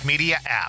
Media app.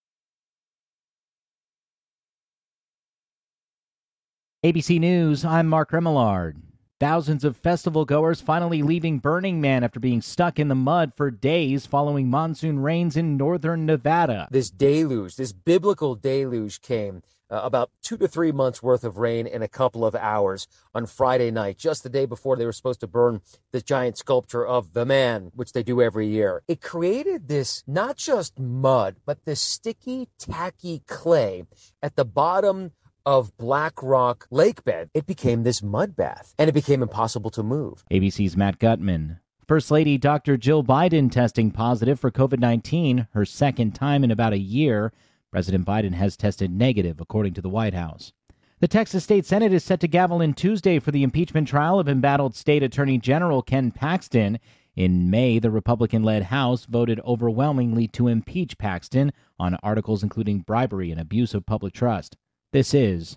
ABC News, I'm Mark Remillard. Thousands of festival goers finally leaving Burning Man after being stuck in the mud for days following monsoon rains in northern Nevada. This deluge, this biblical deluge came about 2 to 3 months worth of rain in a couple of hours on Friday night, just the day before they were supposed to burn the giant sculpture of the man, which they do every year. It created this, not just mud, but this sticky, tacky clay at the bottom of Black Rock lake bed. It became this mud bath, and it became impossible to move. ABC's Matt Gutman. First Lady Dr. Jill Biden testing positive for COVID-19, her second time in about a year. President Biden has tested negative, according to the White House. The Texas State Senate is set to gavel in Tuesday for the impeachment trial of embattled State Attorney General Ken Paxton. In May, the Republican-led House voted overwhelmingly to impeach Paxton on articles including bribery and abuse of public trust. This is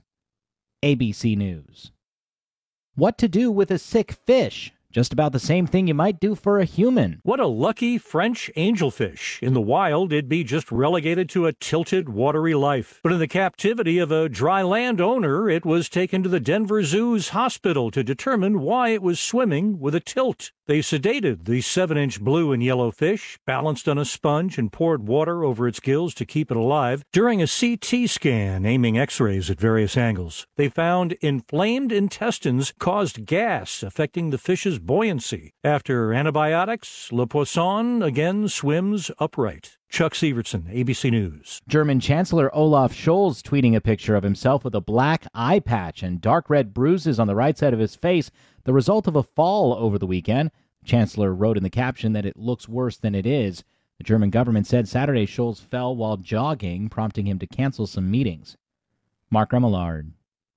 ABC News. What to do with a sick fish? Just about the same thing you might do for a human. What a lucky French angelfish. In the wild, it'd be just relegated to a tilted, watery life. But in the captivity of a dry land owner, it was taken to the Denver Zoo's hospital to determine why it was swimming with a tilt. They sedated the 7-inch blue and yellow fish, balanced on a sponge, and poured water over its gills to keep it alive. During a CT scan, aiming x-rays at various angles, they found inflamed intestines caused gas affecting the fish's buoyancy. After antibiotics, Le Poisson again swims upright. Chuck Sievertson, ABC News. German Chancellor Olaf Scholz tweeting a picture of himself with a black eye patch and dark red bruises on the right side of his face, the result of a fall over the weekend. The Chancellor wrote in the caption that it looks worse than it is. The German government said Saturday Scholz fell while jogging, prompting him to cancel some meetings. Mark Remillard,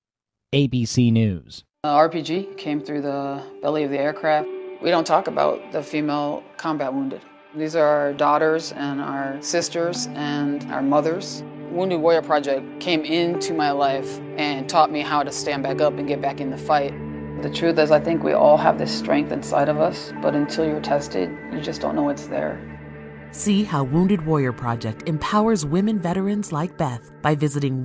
ABC News. RPG came through the belly of the aircraft. We don't talk about the female combat wounded. These are our daughters and our sisters and our mothers. Wounded Warrior Project came into my life and taught me how to stand back up and get back in the fight. The truth is, I think we all have this strength inside of us, but until you're tested, you just don't know it's there. See how Wounded Warrior Project empowers women veterans like Beth by visiting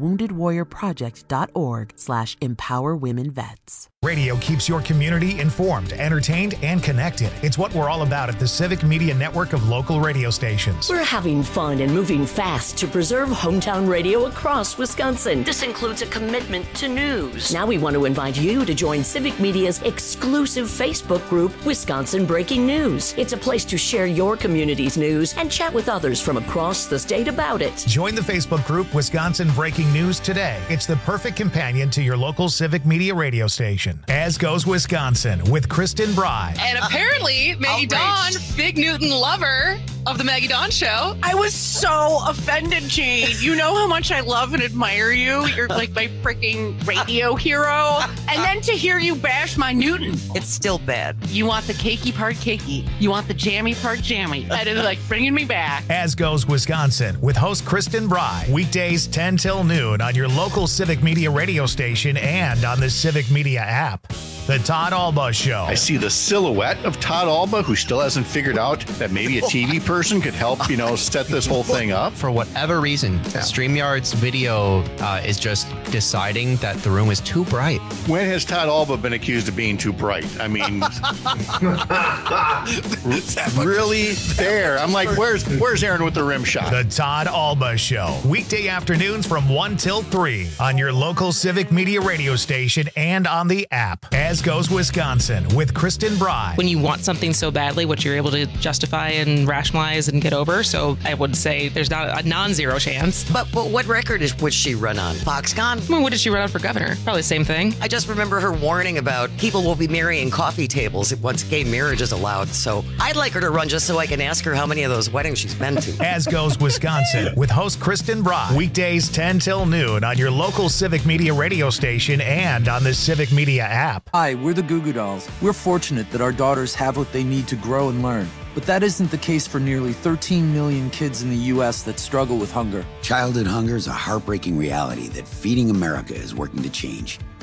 woundedwarriorproject.org/empowerwomenvets. Radio keeps your community informed, entertained, and connected. It's what we're all about at the Civic Media Network of local radio stations. We're having fun and moving fast to preserve hometown radio across Wisconsin. This includes a commitment to news. Now we want to invite you to join Civic Media's exclusive Facebook group, Wisconsin Breaking News. It's a place to share your community's news and chat with others from across the state about it. Join the Facebook group Wisconsin Breaking News today. It's the perfect companion to your local Civic Media radio station. As Goes Wisconsin with Kristen Bry. And apparently, Maggie Dawn, Big Newton lover of the Maggie Dawn Show. I was so offended, Jane. You know how much I love and admire you. You're like my freaking radio hero. And then to hear you bash my Newton. It's still bad. You want the cakey part cakey. You want the jammy part jammy. That is like bringing me back. As Goes Wisconsin with host Kristen Bry. Weekdays 10 till noon on your local Civic Media radio station and on the Civic Media app. The Todd Alba Show. I see the silhouette of Todd Alba, who still hasn't figured out that maybe a TV person could help, set this whole thing up. For whatever reason, StreamYard's video is just deciding that the room is too bright. When has Todd Alba been accused of being too bright? I mean, really there. I'm like, where's Aaron with the rim shot? The Todd Alba Show. Weekday afternoons from 1 till 3 on your local Civic Media radio station and on the app. As Goes Wisconsin with Kristen Bry. When you want something so badly, what you're able to justify and rationalize and get over. So I would say there's not a non-zero chance. But what record would she run on? Foxconn? I mean, what did she run on for governor? Probably the same thing. I just remember her warning about people will be marrying coffee tables once gay marriage is allowed. So I'd like her to run just so I can ask her how many of those weddings she's been to. As Goes Wisconsin with host Kristen Bry. Weekdays 10 till noon on your local Civic Media radio station and on the Civic Media app. Hi, we're the Goo Goo Dolls. We're fortunate that our daughters have what they need to grow and learn. But that isn't the case for nearly 13 million kids in the U.S. that struggle with hunger. Childhood hunger is a heartbreaking reality that Feeding America is working to change.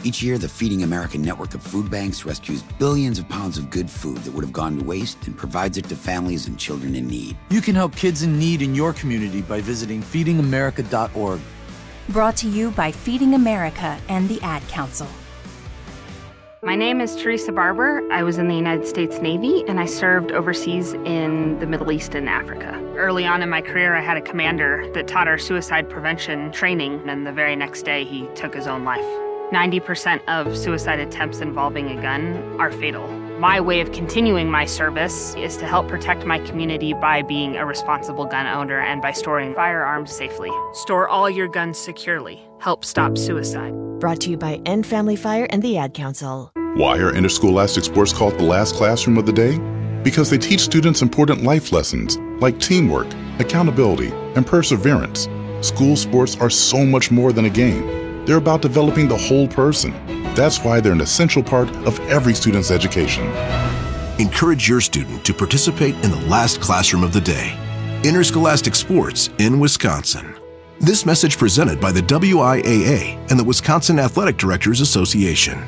Each year, the Feeding America network of food banks rescues billions of pounds of good food that would have gone to waste and provides it to families and children in need. You can help kids in need in your community by visiting feedingamerica.org. Brought to you by Feeding America and the Ad Council. My name is Teresa Barber. I was in the United States Navy, and I served overseas in the Middle East and Africa. Early on in my career, I had a commander that taught our suicide prevention training, and the very next day, he took his own life. 90% of suicide attempts involving a gun are fatal. My way of continuing my service is to help protect my community by being a responsible gun owner and by storing firearms safely. Store all your guns securely. Help stop suicide. Brought to you by End Family Fire and the Ad Council. Why are interscholastic sports called the last classroom of the day? Because they teach students important life lessons like teamwork, accountability, and perseverance. School sports are so much more than a game. They're about developing the whole person. That's why they're an essential part of every student's education. Encourage your student to participate in the last classroom of the day. Interscholastic sports in Wisconsin. This message presented by the WIAA and the Wisconsin Athletic Directors Association.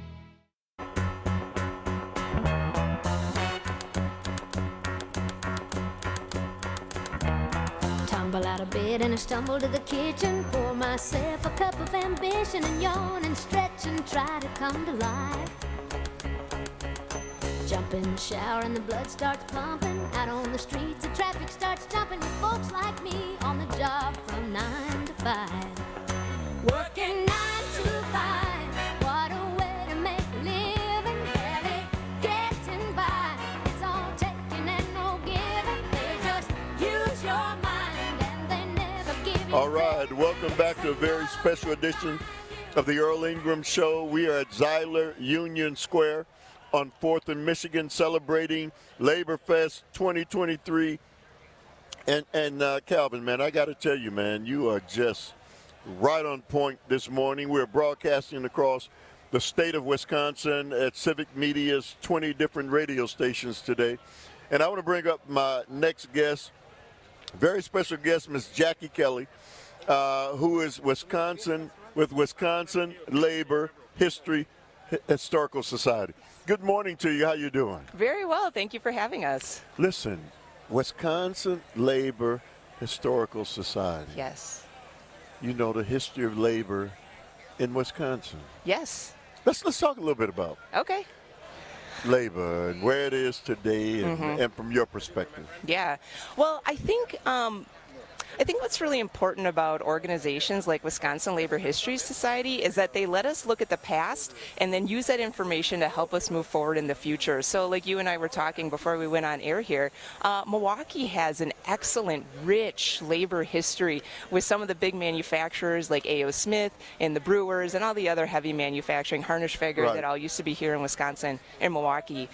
Tumble out of bed and I stumble to the kitchen, pour myself a cup of ambition and yawn and stretch and try to come to life. Jump in the shower and the blood starts pumping. Out on the streets, the traffic starts jumping with folks like me on the job from 9 to 5. Working 9 to 5, what a way to make a living. Barely getting by, it's all taking and no giving. They just use your mind and they never give you. All right, welcome back to a very special edition of the Earl Ingram Show. We are at Zeiler Union Square on 4th and Michigan, celebrating Labor Fest 2023. And Calvin, man, I got to tell you, man, you are just right on point this morning. We're broadcasting across the state of Wisconsin at Civic Media's 20 different radio stations today. And I want to bring up my next guest, very special guest, Miss Jackie Kelly, who is Wisconsin with Wisconsin Labor Historical Society. Good morning to you. How you doing? Very well. Thank you for having us. Listen, Wisconsin Labor Historical Society. Yes. You know the history of labor in Wisconsin. Yes. Let's talk a little bit about labor and where it is today and from your perspective. Yeah. Well, I think what's really important about organizations like Wisconsin Labor History Society is that they let us look at the past and then use that information to help us move forward in the future. So like you and I were talking before we went on air here, Milwaukee has an excellent, rich labor history with some of the big manufacturers like A.O. Smith and the Brewers and all the other heavy manufacturing, Harnischfeger, that all used to be here in Wisconsin and Milwaukee.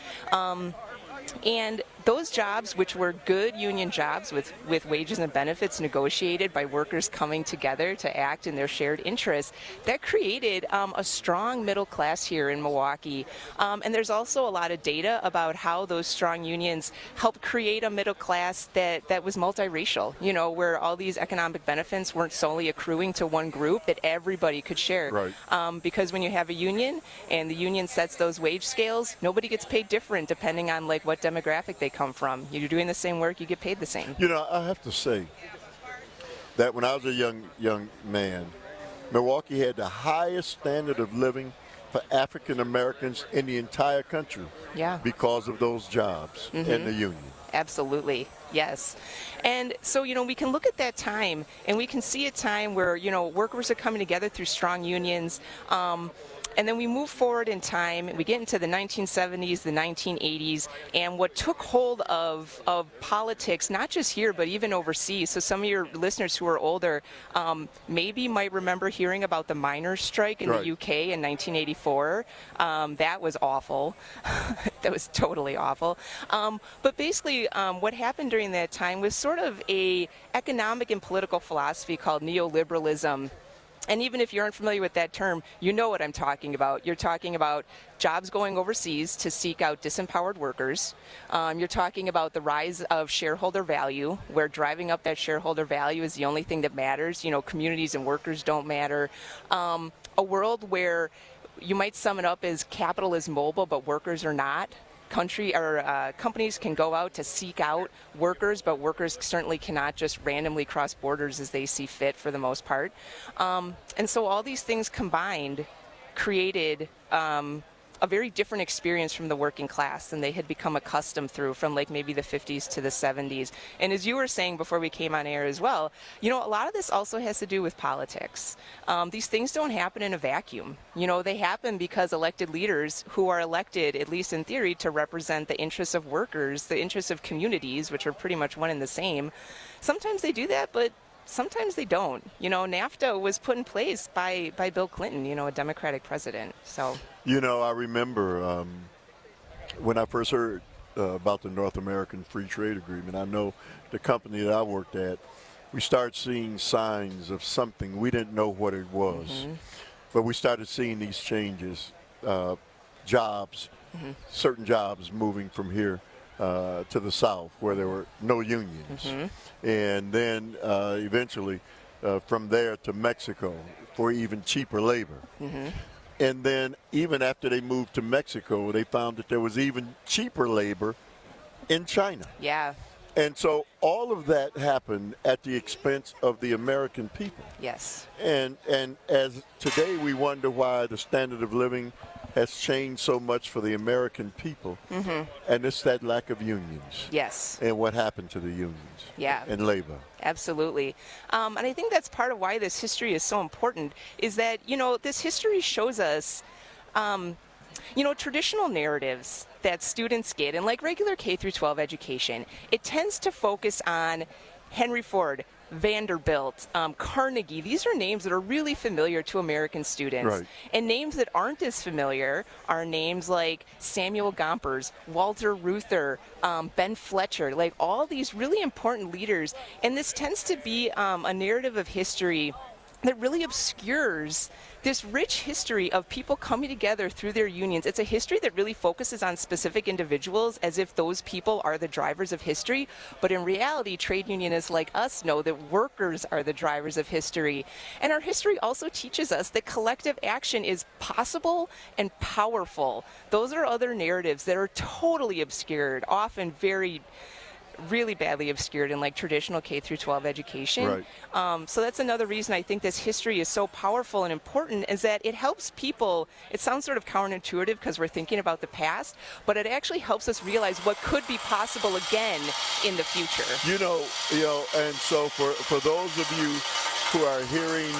And those jobs, which were good union jobs with wages and benefits negotiated by workers coming together to act in their shared interests, that created a strong middle class here in Milwaukee. And there's also a lot of data about how those strong unions helped create a middle class that was multiracial, you know, where all these economic benefits weren't solely accruing to one group, that everybody could share. Right. Because when you have a union and the union sets those wage scales, nobody gets paid different depending on like what demographic they come from. You're doing the same work, you get paid the same. You know, I have to say that when I was a young man, Milwaukee had the highest standard of living for African Americans in the entire country. Yeah. Because of those jobs and the union. Absolutely. Yes. And so, you know, we can look at that time and we can see a time where, you know, workers are coming together through strong unions. And then we move forward in time, we get into the 1970s, the 1980s, and what took hold of politics, not just here, but even overseas. So some of your listeners who are older maybe might remember hearing about the miners' strike in the UK in 1984. That was awful. That was totally awful. But basically, what happened during that time was sort of a economic and political philosophy called neoliberalism. And even if you aren't familiar with that term, you know what I'm talking about. You're talking about jobs going overseas to seek out disempowered workers. You're talking about the rise of shareholder value, where driving up that shareholder value is the only thing that matters. You know, communities and workers don't matter. A world where you might sum it up as capital is mobile, but workers are not. Companies can go out to seek out workers, but workers certainly cannot just randomly cross borders as they see fit for the most part. And so all these things combined created a very different experience from the working class than they had become accustomed through from like maybe the 50s to the 70s. And as you were saying before we came on air as well, you know, a lot of this also has to do with politics. These things don't happen in a vacuum. You know, they happen because elected leaders who are elected, at least in theory, to represent the interests of workers, the interests of communities, which are pretty much one and the same. Sometimes they do that, but sometimes they don't. You know, NAFTA was put in place by Bill Clinton, you know, a Democratic president. So, you know, I remember when I first heard about the North American Free Trade Agreement, I know the company that I worked at, we started seeing signs of something. We didn't know what it was, but we started seeing these changes, jobs, certain jobs moving from here to the South where there were no unions. And then eventually from there to Mexico for even cheaper labor. And then even after they moved to Mexico, they found that there was even cheaper labor in China. Yeah. And so all of that happened at the expense of the American people. Yes. And as today we wonder why the standard of living has changed so much for the American people. And it's that lack of unions. Yes. And what happened to the unions. Yeah. And labor. Absolutely. And I think that's part of why this history is so important, is that, you know, this history shows us, you know, traditional narratives that students get in like regular K through 12 education. It tends to focus on Henry Ford, Vanderbilt, Carnegie. These are names that are really familiar to American students. Right. And names that aren't as familiar are names like Samuel Gompers, Walter Reuther, Ben Fletcher, like all these really important leaders. And this tends to be a narrative of history that really obscures this rich history of people coming together through their unions. It's a history that really focuses on specific individuals as if those people are the drivers of history. But in reality, trade unionists like us know that workers are the drivers of history. And our history also teaches us that collective action is possible and powerful. Those are other narratives that are totally obscured, often really badly obscured in like traditional K through 12 education. Right. So that's another reason I think this history is so powerful and important, is that it helps people. It sounds sort of counterintuitive because we're thinking about the past, but it actually helps us realize what could be possible again in the future. You know, and so for those of you who are hearing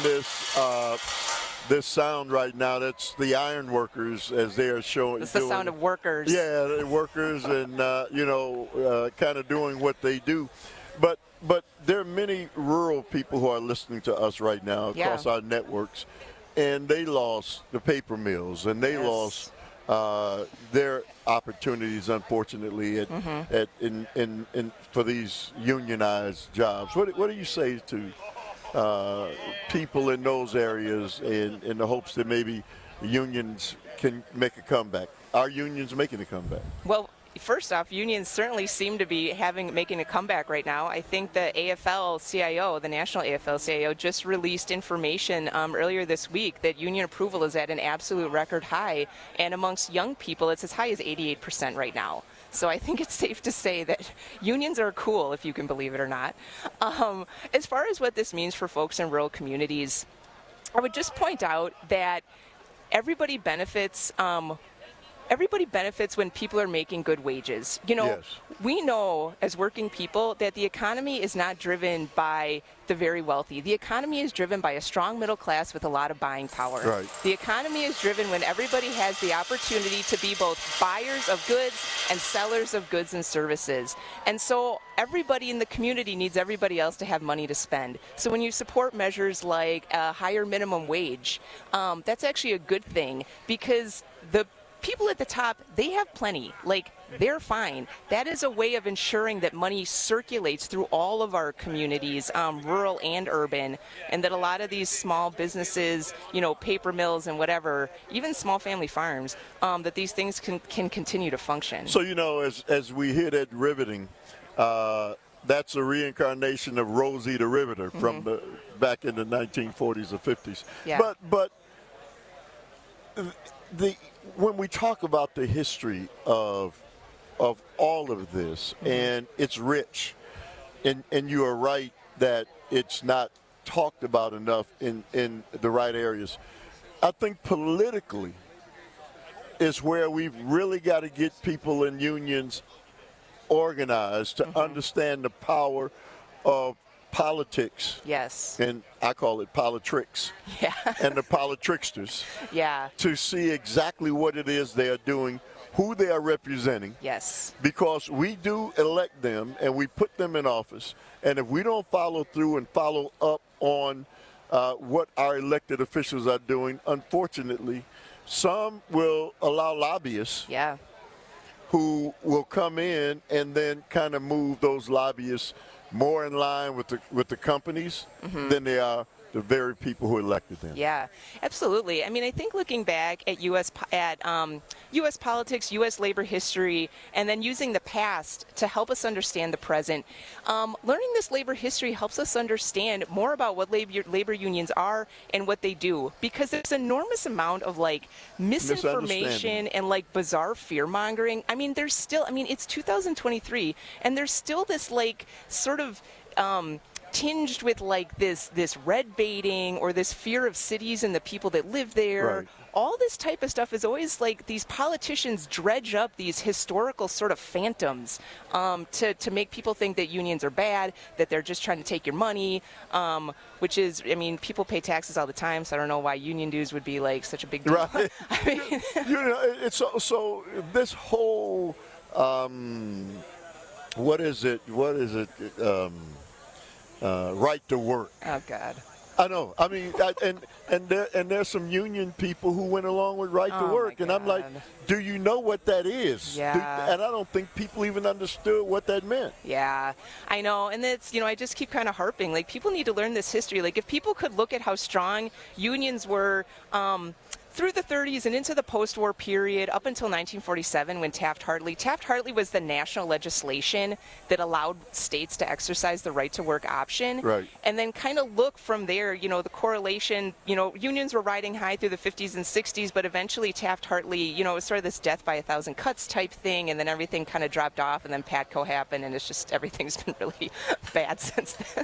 this sound right now, that's the iron workers as they are showing. It's the sound of workers. Yeah, the workers and, kind of doing what they do. But there are many rural people who are listening to us right now across our networks, and they lost the paper mills, and they lost their opportunities, unfortunately, for these unionized jobs. What do you say to people in those areas in the hopes that maybe unions can make a comeback? Are unions making a comeback? Well, first off, unions certainly seem to be making a comeback right now. I think the AFL-CIO, the National AFL-CIO, just released information earlier this week that union approval is at an absolute record high, and amongst young people, it's as high as 88% right now. So I think it's safe to say that unions are cool, if you can believe it or not. As far as what this means for folks in rural communities, I would just point out that everybody benefits when people are making good wages. You know, we know as working people that the economy is not driven by the very wealthy. The economy is driven by a strong middle class with a lot of buying power. Right. The economy is driven when everybody has the opportunity to be both buyers of goods and sellers of goods and services. And so everybody in the community needs everybody else to have money to spend. So when you support measures like a higher minimum wage, that's actually a good thing, because the people at the top, they have plenty. Like, they're fine. That is a way of ensuring that money circulates through all of our communities, rural and urban, and that a lot of these small businesses, you know, paper mills and whatever, even small family farms, that these things can continue to function. So, you know, as we hear that riveting, that's a reincarnation of Rosie the Riveter from back in the 1940s or 50s. Yeah. But when we talk about the history of all of this, and it's rich, and you are right that it's not talked about enough in the right areas. I think politically is where we've really got to get people in unions organized to understand the power of politics. Yes. And I call it politricks. Yeah. And the politricksters. Yeah. To see exactly what it is they are doing, who they are representing. Yes. Because we do elect them and we put them in office. And if we don't follow through and follow up on what our elected officials are doing, unfortunately, some will allow lobbyists. Yeah. Who will come in and then kind of move those lobbyists more in line with the companies than they are the very people who elected them. Yeah, absolutely. I mean, I think looking back at U.S. politics, U.S. labor history, and then using the past to help us understand the present, learning this labor history helps us understand more about what labor unions are and what they do, because there's an enormous amount of misinformation and bizarre fear mongering. I mean, it's 2023, and there's still this sort of tinged with this red baiting or this fear of cities and the people that live there. Right. All this type of stuff is always these politicians dredge up these historical sort of phantoms to make people think that unions are bad, that they're just trying to take your money, which is, I mean, people pay taxes all the time, so I don't know why union dues would be such a big deal. Right. I mean, it's so this whole what is it? Right to work. Oh God. I know. I mean, and there's some union people who went along with right to work, and I'm like, do you know what that is? Yeah. And I don't think people even understood what that meant. Yeah, I know, and it's I just keep kind of harping. People need to learn this history. If people could look at how strong unions were. Through the 30s and into the post-war period, up until 1947 when Taft-Hartley was the national legislation that allowed states to exercise the right to work option. Right. And then kind of look from there, the correlation, unions were riding high through the 50s and 60s, but eventually Taft-Hartley, it was sort of this death by 1,000 cuts type thing, and then everything kind of dropped off, and then PATCO happened, and it's just everything's been really bad since then.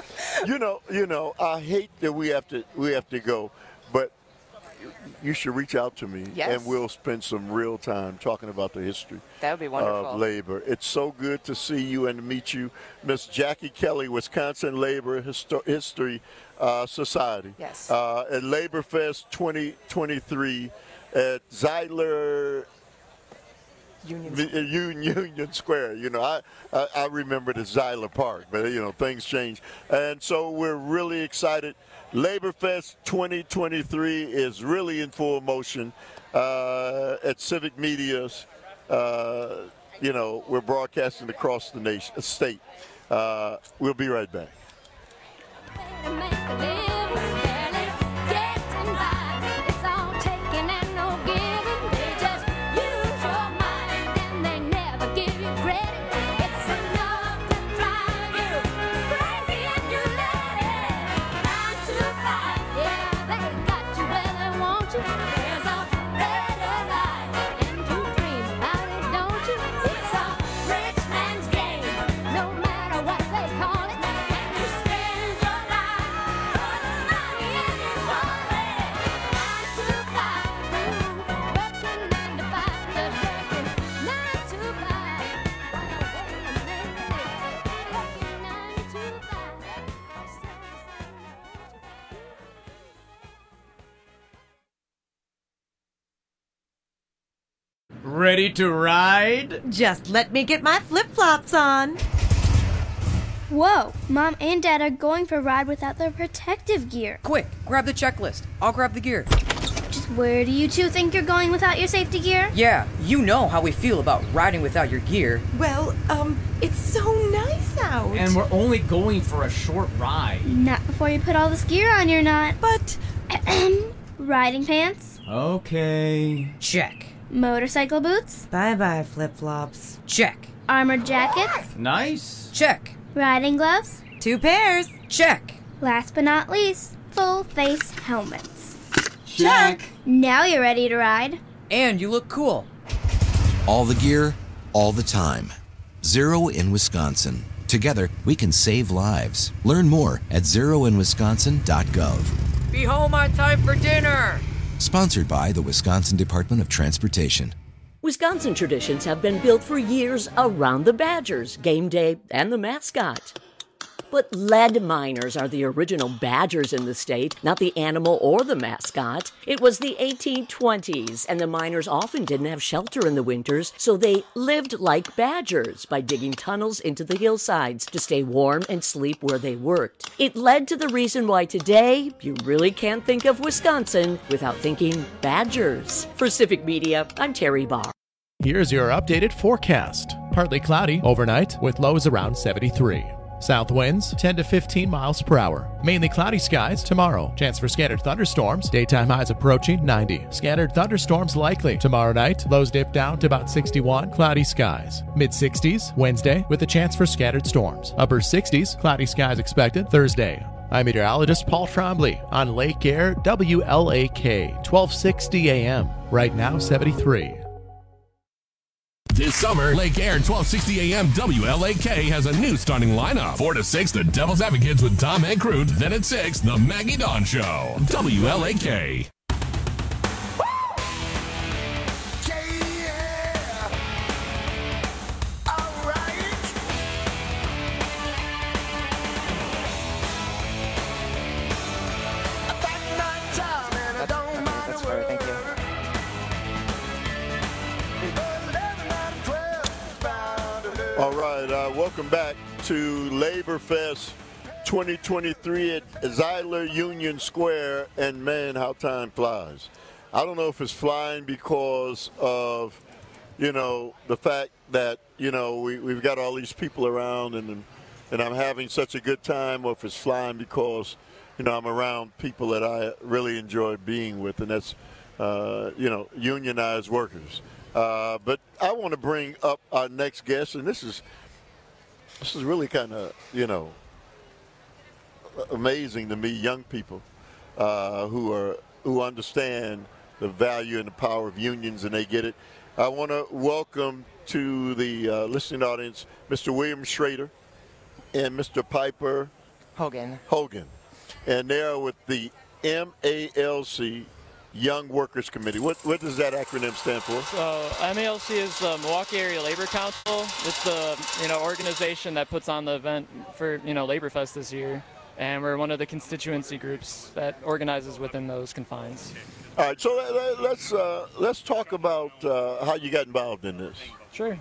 I hate that we have to go, but you should reach out to me, and we'll spend some real time talking about the history that would be wonderful. Of labor. It's so good to see you and to meet you, Miss Jackie Kelly, Wisconsin Labor History Society. Yes. At Labor Fest 2023 at Zeidler Union Square. I remember the Zeidler Park, but things change, and so we're really excited. Labor Fest 2023 is really in full motion at Civic Media's. We're broadcasting across the state. We'll be right back. Ready to ride? Just let me get my flip-flops on. Whoa, Mom and Dad are going for a ride without their protective gear. Quick, grab the checklist. I'll grab the gear. Just where do you two think you're going without your safety gear? Yeah, you know how we feel about riding without your gear. Well, it's so nice out. And we're only going for a short ride. Not before you put all this gear on, you're not. But... Riding pants? Okay. Check. Motorcycle boots? Bye-bye, flip-flops. Check. Armored jackets? Nice. Check. Riding gloves? 2 pairs. Check. Last but not least, full-face helmets. Check. Now you're ready to ride. And you look cool. All the gear, all the time. Zero in Wisconsin. Together, we can save lives. Learn more at zeroinwisconsin.gov. Be home on time for dinner. Sponsored by the Wisconsin Department of Transportation. Wisconsin traditions have been built for years around the Badgers, game day, and the mascot. But lead miners are the original Badgers in the state, not the animal or the mascot. It was the 1820s, and the miners often didn't have shelter in the winters, so they lived like badgers by digging tunnels into the hillsides to stay warm and sleep where they worked. It led to the reason why today you really can't think of Wisconsin without thinking Badgers. For Civic Media, I'm Terry Barr. Here's your updated forecast. Partly cloudy overnight with lows around 73. South winds 10 to 15 miles per hour. Mainly cloudy skies tomorrow. Chance for scattered thunderstorms. Daytime highs approaching 90. Scattered thunderstorms likely tomorrow night. Lows dip down to about 61. Cloudy skies. Mid-60s Wednesday with a chance for scattered storms. Upper 60s. Cloudy skies expected Thursday. I'm meteorologist Paul Trombley on Lake Air WLAK 1260 AM. Right now 73. This summer, Lake Air 1260 AM WLAK has a new starting lineup. 4 to 6, the Devil's Advocates with Tom and Crute. Then at 6, the Maggie Dawn Show. WLAK. That's fair, thank you. All right, welcome back to Labor Fest 2023 at Zeidler Union Square, and man, how time flies. I don't know if it's flying because of, the fact that, we've got all these people around and I'm having such a good time, or if it's flying because, I'm around people that I really enjoy being with, and that's, unionized workers. But I want to bring up our next guest, and this is really kind of, amazing to me, young people who understand the value and the power of unions, and they get it. I want to welcome to the listening audience Mr. William Schrader and Mr. Piper Hogan. And they are with the MALC, Young Workers Committee. What does that acronym stand for? So MALC is the Milwaukee Area Labor Council. It's the organization that puts on the event for Labor Fest this year, and we're one of the constituency groups that organizes within those confines. All right, so let's talk about how you got involved in this. Sure.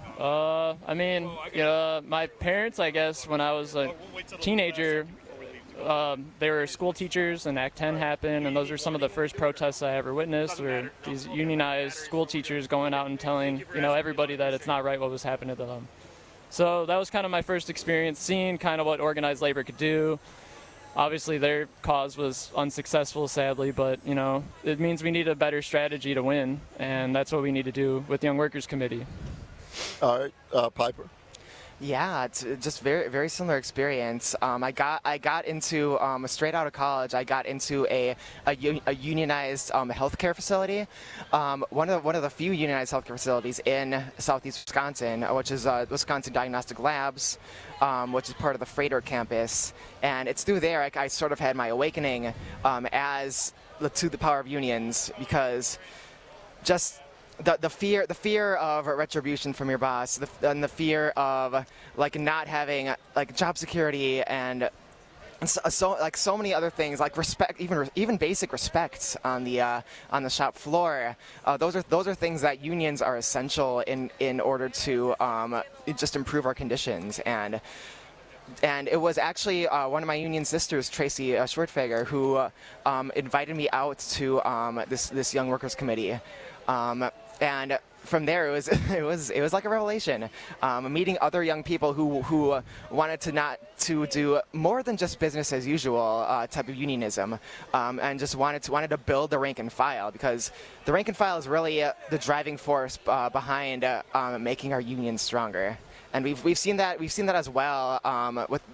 My parents, I guess, when I was a teenager, they were school teachers, and Act 10 happened, and those were some of the first protests I ever witnessed, were these unionized school teachers going out and telling, everybody that it's not right what was happening to them. So that was kind of my first experience, seeing kind of what organized labor could do. Obviously, their cause was unsuccessful, sadly, but, it means we need a better strategy to win, and that's what we need to do with the Young Workers Committee. All right, Piper. Yeah, it's just very, very similar experience. I got into straight out of college. I got into a unionized healthcare facility, one of the few unionized healthcare facilities in Southeast Wisconsin, which is Wisconsin Diagnostic Labs, which is part of the Freighter campus. And it's through there I sort of had my awakening to the power of unions, because just the fear of retribution from your boss, and the fear of not having job security, and so many other things, like respect, even basic respect on the shop floor. Those are things that unions are essential in order to just improve our conditions. And it was actually one of my union sisters, Tracy Schwertfeger, who invited me out to this Young Workers Committee. And from there, it was like a revelation. Meeting other young people who wanted to do more than just business as usual type of unionism, and just wanted to build the rank and file, because the rank and file is really the driving force behind making our unions stronger. And we've seen that as well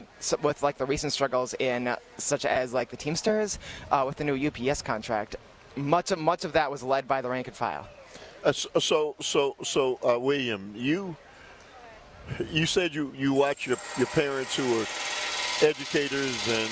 with the recent struggles in such as the Teamsters with the new UPS contract. much of that was led by the rank and file. William, you said you watch your parents who are educators, and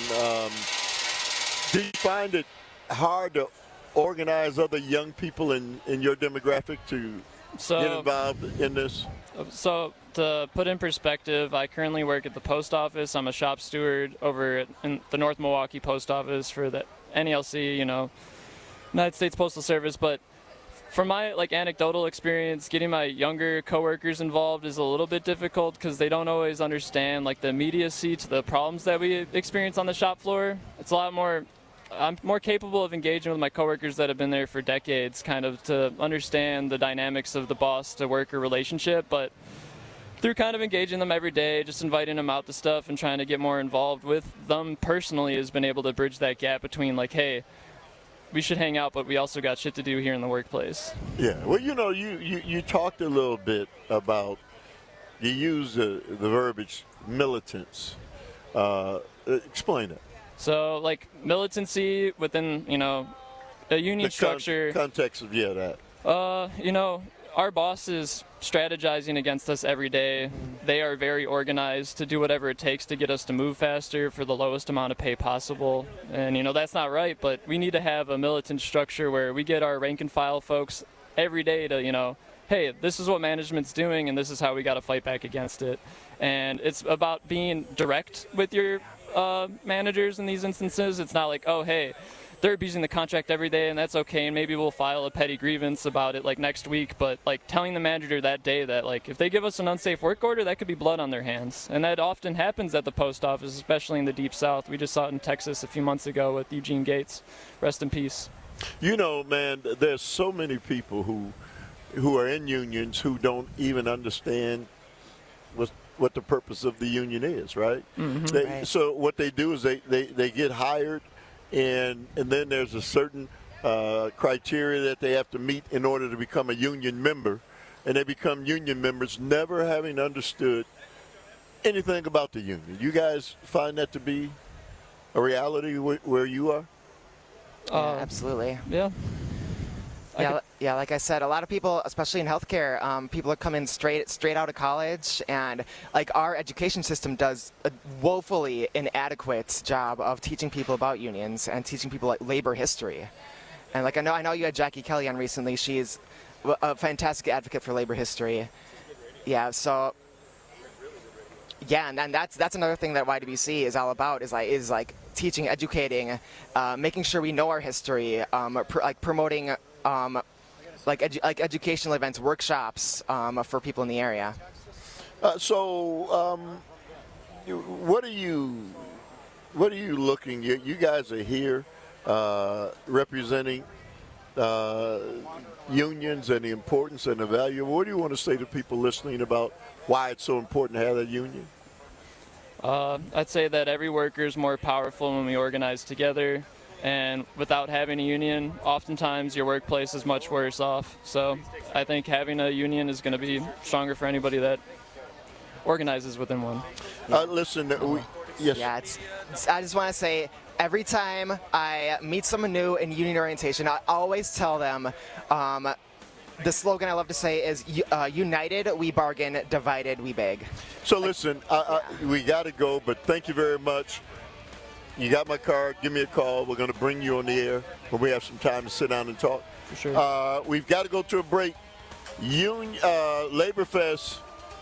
do you find it hard to organize other young people in your demographic to get involved in this? So to put in perspective, I currently work at the post office. I'm a shop steward over in the North Milwaukee Post Office for the NELC, United States Postal Service. But from my anecdotal experience, getting my younger coworkers involved is a little bit difficult because they don't always understand the immediacy to the problems that we experience on the shop floor. It's a lot more. I'm more capable of engaging with my coworkers that have been there for decades, kind of to understand the dynamics of the boss to worker relationship, but through kind of engaging them every day, just inviting them out to stuff and trying to get more involved with them personally has been able to bridge that gap between hey, we should hang out, but we also got shit to do here in the workplace. Yeah, well, you talked a little bit about, you used the verbiage militants. Explain it. So, militancy within, a union structure. Context of, that. Our boss is strategizing against us every day. They are very organized to do whatever it takes to get us to move faster for the lowest amount of pay possible. And, that's not right, but we need to have a militant structure where we get our rank and file folks every day to, hey, this is what management's doing and this is how we got to fight back against it. And it's about being direct with your managers in these instances. It's not oh, hey, they're abusing the contract every day and that's okay, and maybe we'll file a petty grievance about it next week, but telling the manager that day that if they give us an unsafe work order, that could be blood on their hands. And that often happens at the post office, especially in the Deep South. We just saw it in Texas a few months ago with Eugene Gates. Rest in peace. Man, there's so many people who are in unions who don't even understand what the purpose of the union is, right? Mm-hmm. Right. So what they do is they get hired, and then there's a certain criteria that they have to meet in order to become a union member, and they become union members never having understood anything about the union. You guys find that to be a reality where you are? Absolutely. Yeah. Yeah, like I said, a lot of people, especially in healthcare, people are coming straight out of college, and our education system does a woefully inadequate job of teaching people about unions and teaching people labor history. And I know you had Jackie Kelly on recently. She's a fantastic advocate for labor history. Yeah, so yeah, and then that's another thing that YWC is all about is teaching, educating, making sure we know our history, promoting. Educational events, workshops for people in the area. What are you looking? You guys are here representing unions and the importance and the value. What do you want to say to people listening about why it's so important to have a union? I'd say that every worker is more powerful when we organize together. And without having a union, oftentimes your workplace is much worse off. So I think having a union is going to be stronger for anybody that organizes within one. Listen, yes. Yeah, I just want to say, every time I meet someone new in union orientation, I always tell them the slogan I love to say is, united we bargain, divided we beg. So listen, we got to go, but thank you very much. You got my card. Give me a call. We're going to bring you on the air when we have some time to sit down and talk. For sure. We've got to go to a break. Labor Fest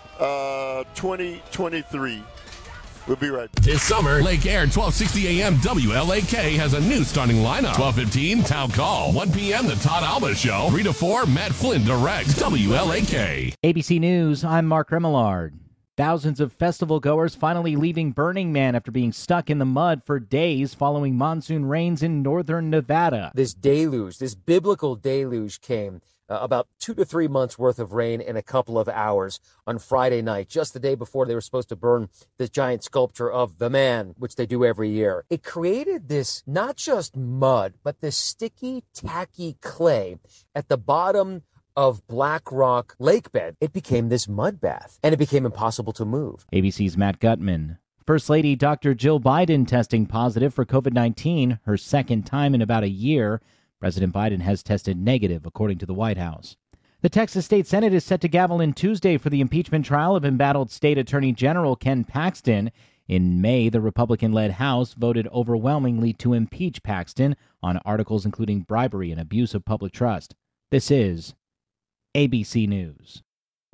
2023. We'll be right back. This summer, Lake Air 1260 AM WLAK has a new starting lineup. 12:15 Town Call. 1 p.m. The Todd Alba Show. 3 to 4 Matt Flynn Direct. WLAK. ABC News, I'm Mark Remillard. Thousands of festival goers finally leaving Burning Man after being stuck in the mud for days following monsoon rains in northern Nevada. This deluge, this biblical deluge came about 2 to 3 months worth of rain in a couple of hours on Friday night, just the day before they were supposed to burn this giant sculpture of the man, which they do every year. It created this, not just mud, but this sticky, tacky clay at the bottom of Black Rock lake bed. It became this mud bath, and it became impossible to move. ABC's Matt Gutman. First Lady Dr. Jill Biden testing positive for COVID-19, her second time in about a year. President Biden has tested negative, according to the White House. The Texas State Senate is set to gavel in Tuesday for the impeachment trial of embattled State Attorney General Ken Paxton. In May, the Republican-led House voted overwhelmingly to impeach Paxton on articles including bribery and abuse of public trust. This is ABC News.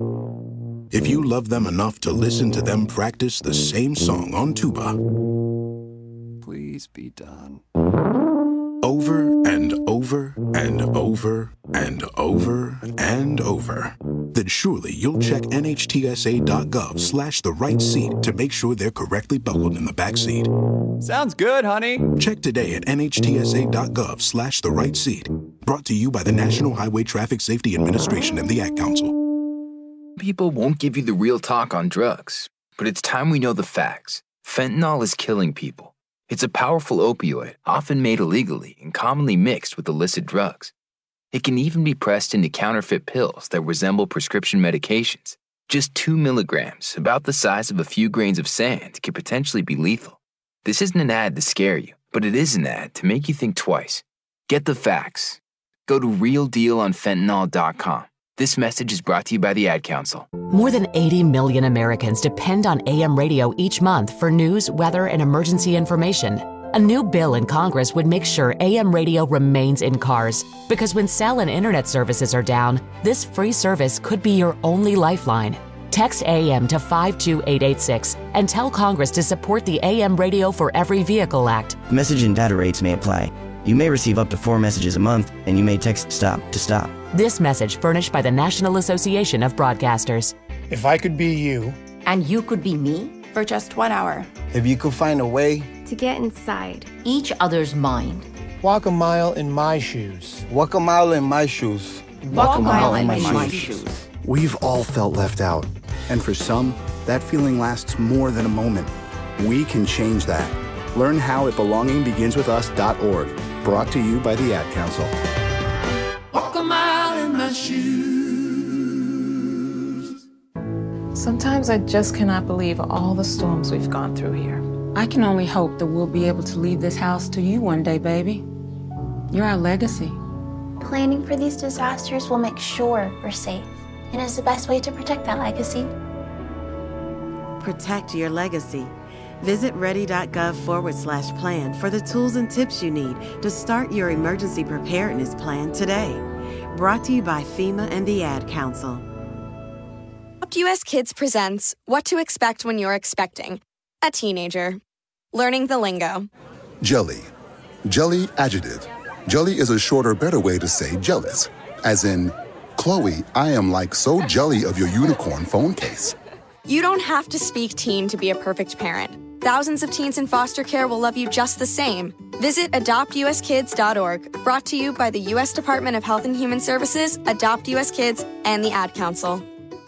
If you love them enough to listen to them practice the same song on tuba, please be done. Over and over and over and over and over, then surely you'll check NHTSA.gov/the right seat to make sure they're correctly buckled in the back seat. Sounds good, honey. Check today at NHTSA.gov/the right seat. Brought to you by the National Highway Traffic Safety Administration and the Ad Council. People won't give you the real talk on drugs, but it's time we know the facts. Fentanyl is killing people. It's a powerful opioid, often made illegally and commonly mixed with illicit drugs. It can even be pressed into counterfeit pills that resemble prescription medications. Just 2 milligrams, about the size of a few grains of sand, can potentially be lethal. This isn't an ad to scare you, but it is an ad to make you think twice. Get the facts. Go to realdealonfentanyl.com. This message is brought to you by the Ad Council. More than 80 million Americans depend on AM radio each month for news, weather, and emergency information. A new bill in Congress would make sure AM radio remains in cars, because when cell and internet services are down, this free service could be your only lifeline. Text AM to 52886 and tell Congress to support the AM Radio for Every Vehicle Act. Message and data rates may apply. You may receive up to 4 messages a month, and you may text STOP to stop. This message furnished by the National Association of Broadcasters. If I could be you. And you could be me for just 1 hour. If you could find a way to get inside each other's mind. Walk a mile in my shoes. Walk a mile in my shoes. Walk a mile in my shoes. We've all felt left out. And for some, that feeling lasts more than a moment. We can change that. Learn how at belongingbeginswithus.org. Brought to you by the Ad Council. Walk a mile in my shoes. Sometimes I just cannot believe all the storms we've gone through here. I can only hope that we'll be able to leave this house to you one day, baby. You're our legacy. Planning for these disasters will make sure we're safe, and is the best way to protect that legacy. Protect your legacy. Visit ready.gov/plan for the tools and tips you need to start your emergency preparedness plan today. Brought to you by FEMA and the Ad Council. Adopt US Kids presents What to Expect When You're Expecting a Teenager. Learning the lingo. Jelly. Jelly adjective. Jelly is a shorter, better way to say jealous. As in, Chloe, I am like so jelly of your unicorn phone case. You don't have to speak teen to be a perfect parent. Thousands of teens in foster care will love you just the same. Visit adoptuskids.org. Brought to you by the U.S. Department of Health and Human Services, Adopt U.S. Kids, and the Ad Council.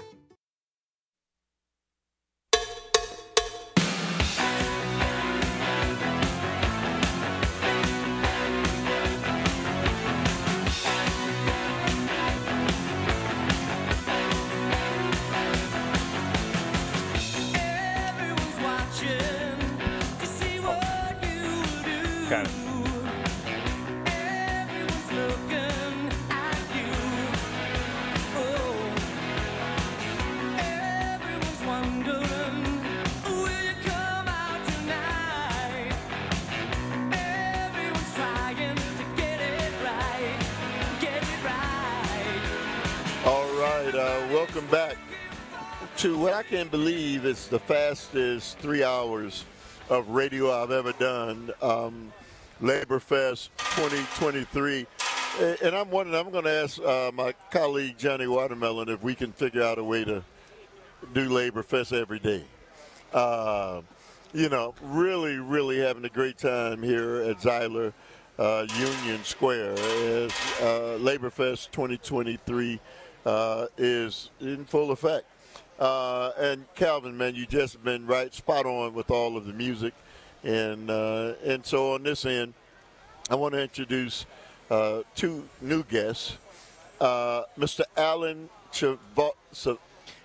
Welcome back to what I can't believe is the fastest 3 hours of radio I've ever done, Labor Fest 2023. And I'm wondering, I'm going to ask my colleague Johnny Watermelon if we can figure out a way to do Labor Fest every day. You know, really, really having a great time here at Zeiler Union Square as Labor Fest 2023 is in full effect. And Calvin, man, you just been right spot on with all of the music. And so on this end, I want to introduce two new guests, Mr. Alan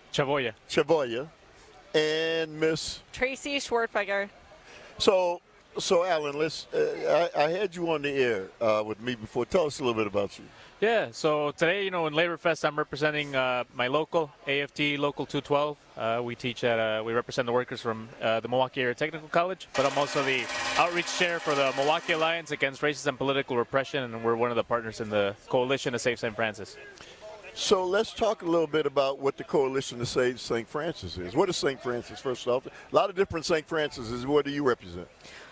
Chavoya and Miss Tracy Schwartfeger. So So Alan, I had you on the air with me before. Tell us a little bit about you. Yeah, so today, in Labor Fest, I'm representing my local, AFT Local 212. We represent the workers from the Milwaukee Area Technical College, but I'm also the outreach chair for the Milwaukee Alliance Against Racist and Political Repression, and we're one of the partners in the Coalition to Save St. Francis. So let's talk a little bit about what the Coalition to Save St. Francis is. What is St. Francis, first off? A lot of different St. Francis's. What do you represent?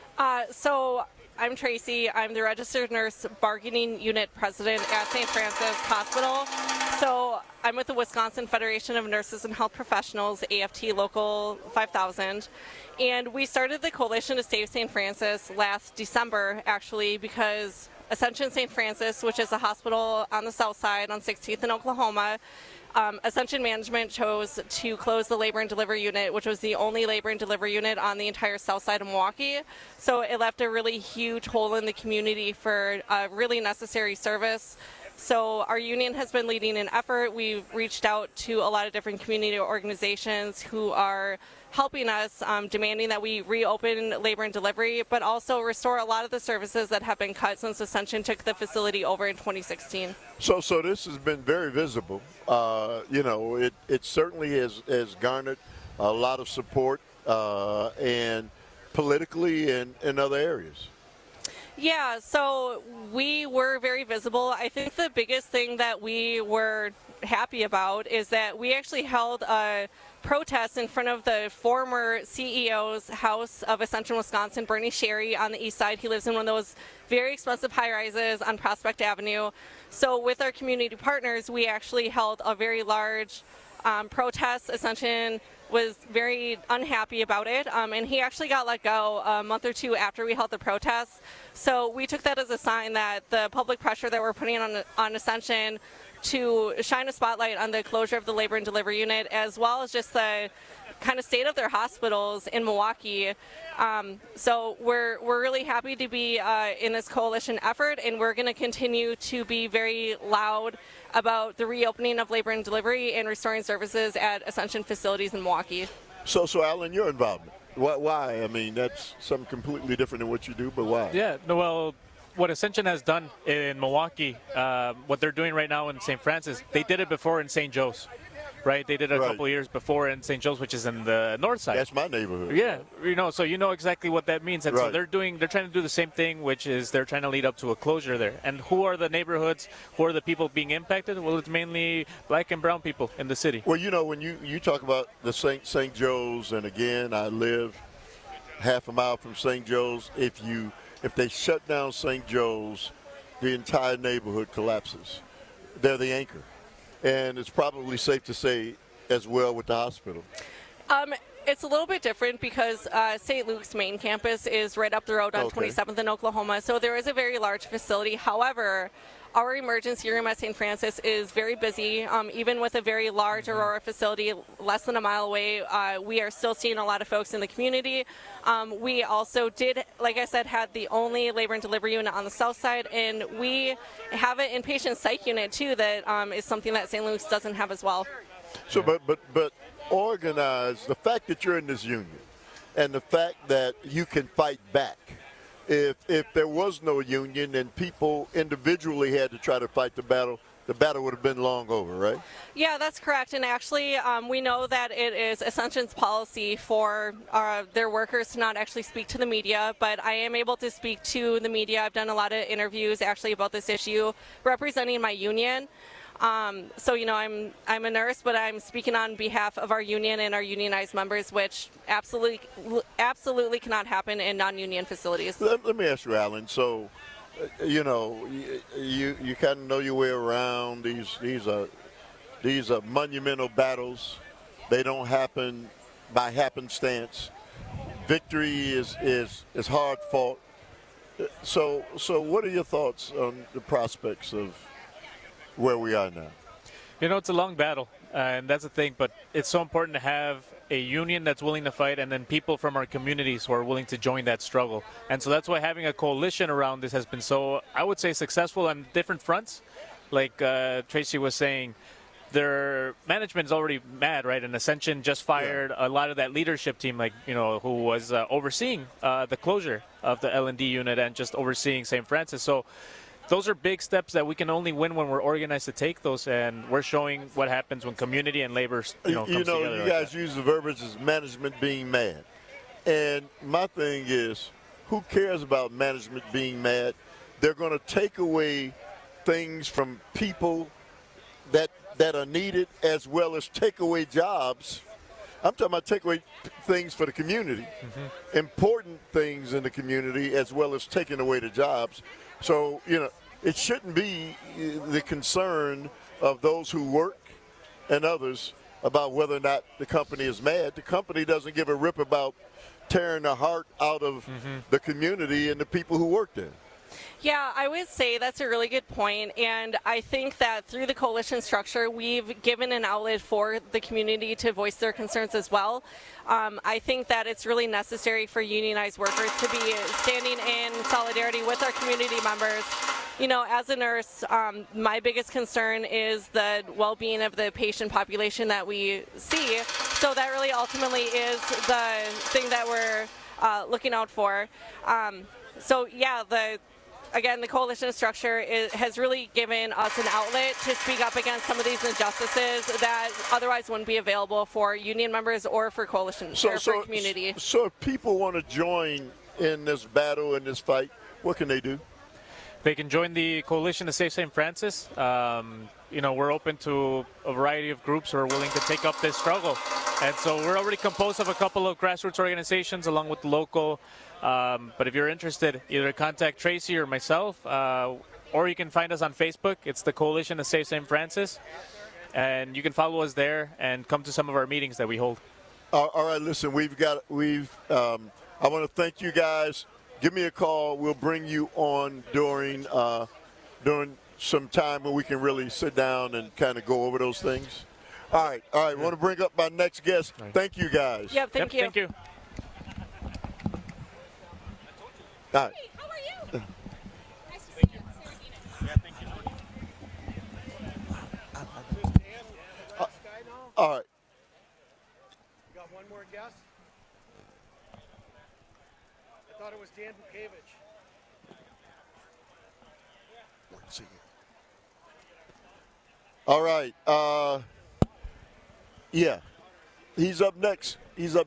So I'm Tracy. I'm the registered nurse bargaining unit president at St. Francis Hospital. So I'm with the Wisconsin Federation of Nurses and Health Professionals, AFT Local 5000. And we started the Coalition to Save St. Francis last December, actually, because Ascension St. Francis, which is a hospital on the south side on 16th in Oklahoma, Ascension Management chose to close the labor and delivery unit, which was the only labor and delivery unit on the entire south side of Milwaukee. So it left a really huge hole in the community for a really necessary service. So our union has been leading an effort. We've reached out to a lot of different community organizations who are helping us, demanding that we reopen labor and delivery, but also restore a lot of the services that have been cut since Ascension took the facility over in 2016. So this has been very visible. It certainly has garnered a lot of support and politically and in other areas. Yeah, so we were very visible. I think the biggest thing that we were happy about is that we actually held a protest in front of the former CEO's house of Ascension, Wisconsin, Bernie Sherry, on the east side. He lives in one of those very expensive high-rises on Prospect Avenue. So with our community partners, we actually held a very large protest. Ascension was very unhappy about it, and he actually got let go a month or two after we held the protest. So we took that as a sign that the public pressure that we're putting on Ascension to shine a spotlight on the closure of the labor and delivery unit, as well as just the kind of state of their hospitals in Milwaukee. So we're really happy to be in this coalition effort, and we're going to continue to be very loud about the reopening of labor and delivery and restoring services at Ascension facilities in Milwaukee. So Alan, your involvement. Why? I mean, that's something completely different than what you do, but why? Yeah, well, what Ascension has done in Milwaukee, what they're doing right now in St. Francis, they did it before in St. Joe's, right? They did it a couple of years before in St. Joe's, which is in the north side. That's my neighborhood. Yeah, so you know exactly what that means. And so they're trying to do the same thing, which is they're trying to lead up to a closure there. And who are the neighborhoods? Who are the people being impacted? Well, it's mainly black and brown people in the city. Well, when you talk about the St. Joe's, and again, I live half a mile from St. Joe's. If they shut down St. Joe's, the entire neighborhood collapses. They're the anchor. And it's probably safe to say as well with the hospital. It's a little bit different because St. Luke's main campus is right up the road on 27th in Oklahoma, so there is a very large facility. However, our emergency room at St. Francis is very busy. Even with a very large Aurora facility less than a mile away, we are still seeing a lot of folks in the community. We also did, like I said, had the only labor and delivery unit on the south side, and we have an inpatient psych unit too that is something that St. Luke's doesn't have as well. So, but organize, the fact that you're in this union and the fact that you can fight back. If there was no union and people individually had to try to fight the battle would have been long over, right? Yeah, that's correct. And actually, we know that it is Ascension's policy for their workers to not actually speak to the media, but I am able to speak to the media. I've done a lot of interviews actually about this issue representing my union. So, I'm a nurse, but I'm speaking on behalf of our union and our unionized members, which absolutely cannot happen in non-union facilities. Let me ask you, Alan. So, you kind of know your way around. These are monumental battles. They don't happen by happenstance. Victory is hard fought. So what are your thoughts on the prospects of where we are now? It's a long battle, and that's the thing, but it's so important to have a union that's willing to fight and then people from our communities who are willing to join that struggle. And so that's why having a coalition around this has been so, I would say, successful on different fronts. Like Tracy was saying, their management is already mad, right? And Ascension just fired a lot of that leadership team, like, who was overseeing the closure of the L&D unit and just overseeing St. Francis. So those are big steps that we can only win when we're organized to take those, and we're showing what happens when community and labor, comes together. You guys use the verbiage as management being mad. And my thing is, who cares about management being mad? They're going to take away things from people that are needed, as well as take away jobs. I'm talking about take away things for the community, important things in the community, as well as taking away the jobs. So, it shouldn't be the concern of those who work and others about whether or not the company is mad. The company doesn't give a rip about tearing the heart out of the community and the people who work there. Yeah, I would say that's a really good point, and I think that through the coalition structure, we've given an outlet for the community to voice their concerns as well. I think that it's really necessary for unionized workers to be standing in solidarity with our community members. As a nurse, my biggest concern is the well-being of the patient population that we see, so that really ultimately is the thing that we're looking out for. Again, the coalition structure has really given us an outlet to speak up against some of these injustices that otherwise wouldn't be available for union members or for coalition or for community. So if people want to join in this battle, in this fight, what can they do? They can join the Coalition to Save St. Francis. We're open to a variety of groups who are willing to take up this struggle. And so we're already composed of a couple of grassroots organizations along with the local. But if you're interested, either contact Tracy or myself, or you can find us on Facebook. It's the Coalition to Save St. Francis. And you can follow us there and come to some of our meetings that we hold. All right, listen, I want to thank you guys. Give me a call. We'll bring you on during some time when we can really sit down and kind of go over those things. All right. I want to bring up my next guest. Thank you, guys. Yep, thank you. Thank you. All right. Hey, how are you? Nice to see you. Sarah Dina. Yeah, thank you. All right. You got one more guest? I thought it was Dan Bukevich. All right. Yeah. He's up next.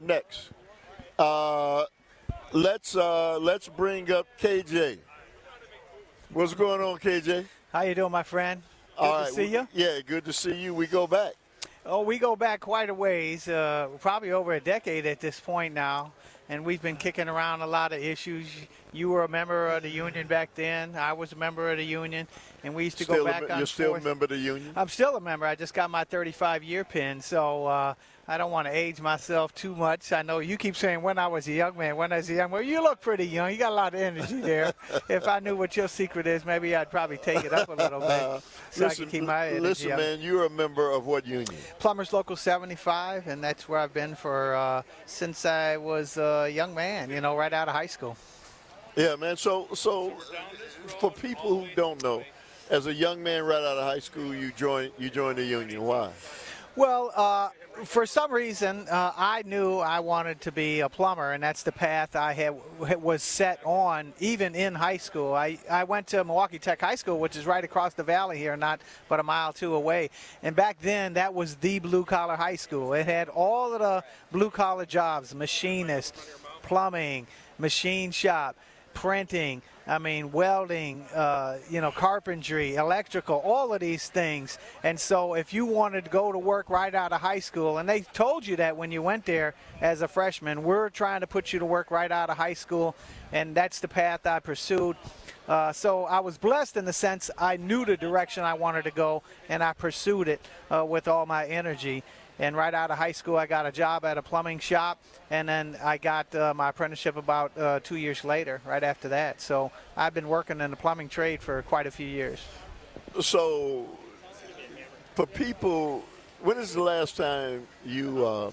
Let's bring up KJ. What's going on, KJ? How you doing, my friend? Good to see you. Yeah, good to see you. We go back. Oh, we go back quite a ways, probably over a decade at this point now, and we've been kicking around a lot of issues. You were a member of the union back then. I was a member of the union, and we used to go back on. You're still a member of the union? I'm still a member. I just got my 35-year pin, so I don't want to age myself too much. I know you keep saying when I was a young man, Well, you look pretty young. You got a lot of energy there. If I knew what your secret is, maybe I'd probably take it up a little bit so I can keep my energy up. Man, you're a member of what union? Plumbers Local 75, and that's where I've been for since I was a young man, right out of high school. Yeah, man. So for people who don't know, as a young man right out of high school, you joined the union. Why? Well, for some reason, I knew I wanted to be a plumber, and that's the path I was set on even in high school. I went to Milwaukee Tech High School, which is right across the valley here, not but a mile or two away. And back then, that was the blue-collar high school. It had all of the blue-collar jobs, machinist, plumbing, machine shop, printing, welding, carpentry, electrical, all of these things. And so if you wanted to go to work right out of high school, and they told you that when you went there as a freshman, we're trying to put you to work right out of high school, and that's the path I pursued. So I was blessed in the sense I knew the direction I wanted to go, and I pursued it with all my energy. And right out of high school, I got a job at a plumbing shop, and then I got my apprenticeship about 2 years later, right after that. So I've been working in the plumbing trade for quite a few years. So for people, when is the last time you were,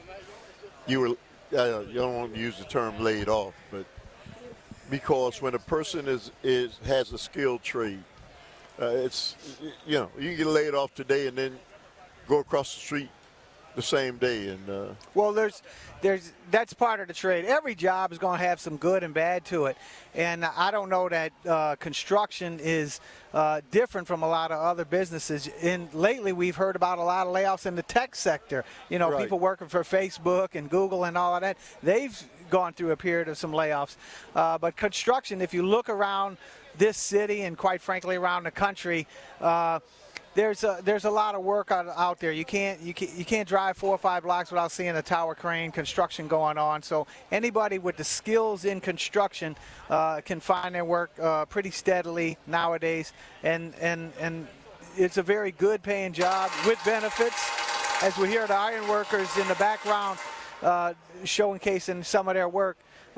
you don't want to use the term laid off, but because when a person has a skilled trade, it's, you can get laid off today and then go across the street the same day. And well, that's part of the trade. Every job is going to have some good and bad to it, and I don't know that construction is different from a lot of other businesses. And lately, we've heard about a lot of layoffs in the tech sector. You know, Right. people working for Facebook and Google and all of that. They've gone through a period of some layoffs. But construction, if you look around this city and quite frankly around the country, there's a lot of work out there. You can't drive 4 or 5 blocks without seeing a tower crane construction going on. So anybody with the skills in construction can find their work pretty steadily nowadays, and it's a very good paying job with benefits. As we hear the iron workers in the background showcasing some of their work,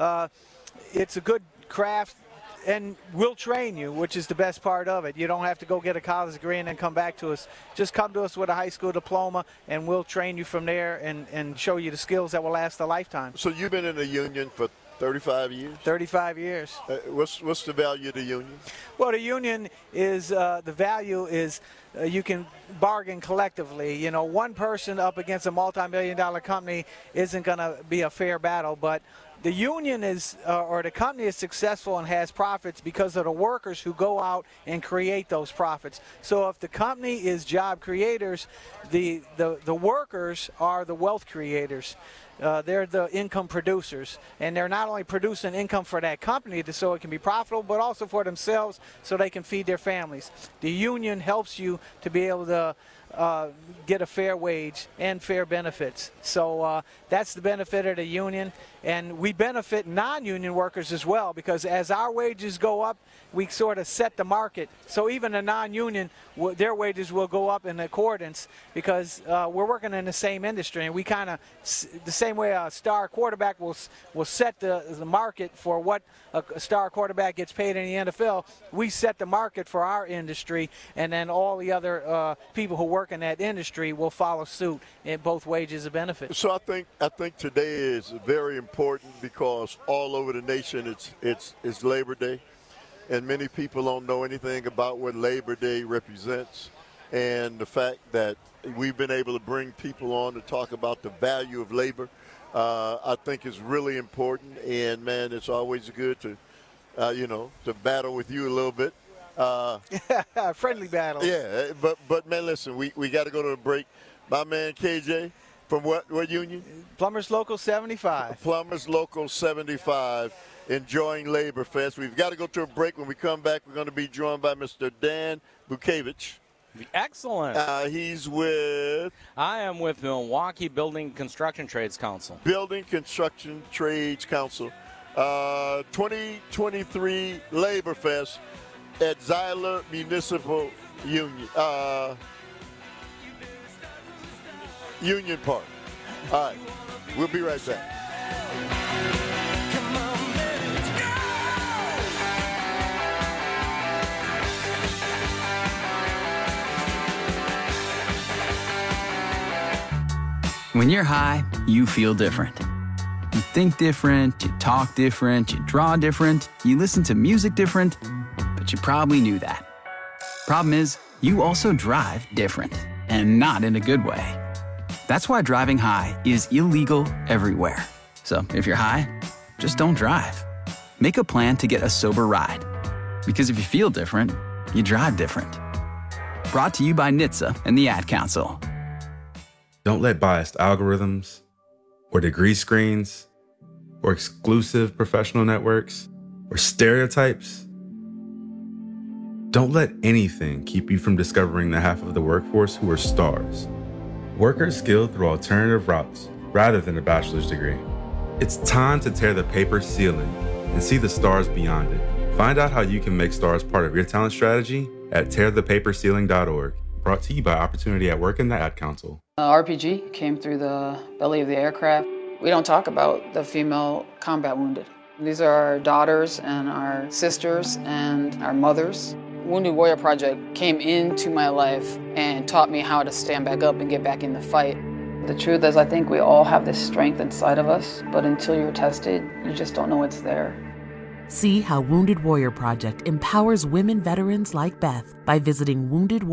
it's a good craft. And we'll train you, which is the best part of it. You don't have to go get a college degree and then come back to us. Just come to us with a high school diploma, and we'll train you from there and show you the skills that will last a lifetime. so you've been in the union for 35 years? 35 years. What's the value of the union? Well, the union is, the value is you can bargain collectively. You know, one person up against a multi-million-dollar company isn't going to be a fair battle, but the union is, or the company is successful and has profits because of the workers who go out and create those profits. So if the company is job creators, the workers are the wealth creators. They're the income producers, and they're not only producing income for that company so it can be profitable, but also for themselves so they can feed their families. The union helps you to be able to get a fair wage and fair benefits. So that's the benefit of the union, and we benefit non-union workers as well, because as our wages go up, we sort of set the market. So even the non-union, their wages will go up in accordance, because we're working in the same industry, and we kind of, the same way a star quarterback will set the market for what a star quarterback gets paid in the NFL, we set the market for our industry, and then all the other people who work in that industry will follow suit in both wages and benefits. So I think today is very important because all over the nation it's Labor Day, and many people don't know anything about what Labor Day represents, and the fact that we've been able to bring people on to talk about the value of labor, I think is really important. And man, it's always good to to battle with you a little bit. Friendly battle. Yeah, but man, listen, we got to go to a break. My man KJ, from what union? Plumbers Local 75. Plumbers Local 75, enjoying Labor Fest. We've got to go to a break. When we come back, we're going to be joined by Mr. Dan Bukevich. Excellent. He's with? I am with Milwaukee Building Construction Trades Council. Building Construction Trades Council. 2023 Labor Fest at Zyler Municipal Union. Union Park. All right. We'll be right back. When you're high, you feel different. You think different, you talk different, you draw different, you listen to music different, but you probably knew that. Problem is, you also drive different, and not in a good way. That's why driving high is illegal everywhere. So if you're high, just don't drive. Make a plan to get a sober ride. Because if you feel different, you drive different. Brought to you by NHTSA and the Ad Council. Don't let biased algorithms, or degree screens, or exclusive professional networks, or stereotypes. Don't let anything keep you from discovering the half of the workforce who are stars. Workers skilled through alternative routes rather than a bachelor's degree. It's time to tear the paper ceiling and see the stars beyond it. Find out how you can make stars part of your talent strategy at tearthepaperceiling.org. Brought to you by Opportunity at Work and the Ad Council. RPG came through the belly of the aircraft. We don't talk about the female combat wounded. These are our daughters and our sisters and our mothers. Wounded Warrior Project came into my life and taught me how to stand back up and get back in the fight. The truth is, I think we all have this strength inside of us, but until you're tested, you just don't know it's there. See how Wounded Warrior Project empowers women veterans like Beth by visiting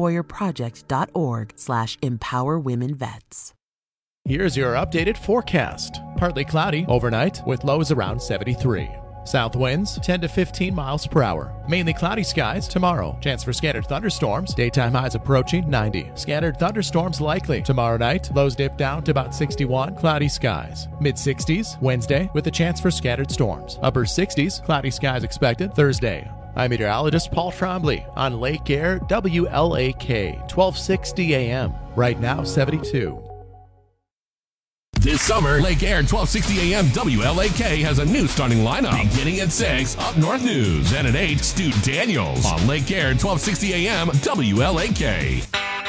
woundedwarriorproject.org/empowerwomenvets. Here's your updated forecast. Partly cloudy overnight with lows around 73. South winds 10 to 15 miles per hour. Mainly cloudy skies tomorrow. Chance for scattered thunderstorms. Daytime highs approaching 90. Scattered thunderstorms likely tomorrow night. Lows dip down to about 61. Cloudy skies. Mid-60s Wednesday with a chance for scattered storms. Upper 60s. Cloudy skies expected Thursday. I'm meteorologist Paul Trombley on Lake Air WLAK 1260 AM. Right now 72. This summer, Lake Air 1260 AM WLAK has a new starting lineup. Beginning at 6, Up North News, and at 8, Stu Daniels on Lake Air 1260 AM WLAK.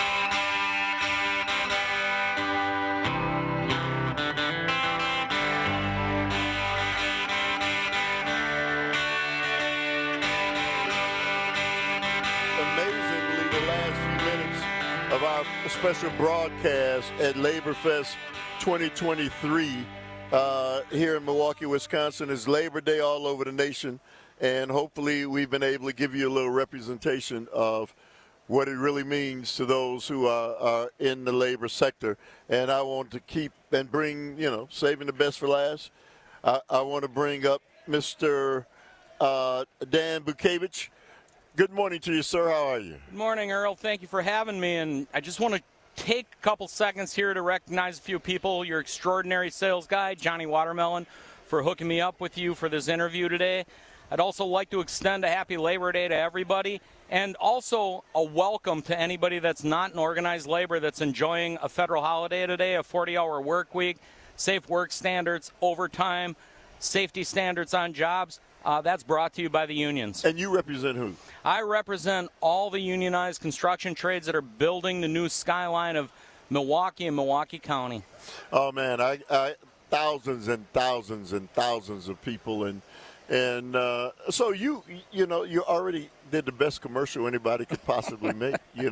Amazingly, the last few minutes of our special broadcast at Labor Fest 2023 here in Milwaukee, Wisconsin. Is Labor Day all over the nation, and hopefully we've been able to give you a little representation of what it really means to those who are in the labor sector. And I want to keep and bring, saving the best for last. I want to bring up Mr. Dan Bukevich. Good morning to you, sir. How are you? Good morning, Earl. Thank you for having me, and I just want to take a couple seconds here to recognize a few people. Your extraordinary sales guy, Johnny Watermelon, for hooking me up with you for this interview today. I'd also like to extend a happy Labor Day to everybody, and also a welcome to anybody that's not in organized labor that's enjoying a federal holiday today, a 40-hour work week, safe work standards, overtime, safety standards on jobs. That's brought to you by the unions. And you represent who? I represent all the unionized construction trades that are building the new skyline of Milwaukee and Milwaukee County. Oh, man, I thousands and thousands and thousands of people. And so you already did the best commercial anybody could possibly make,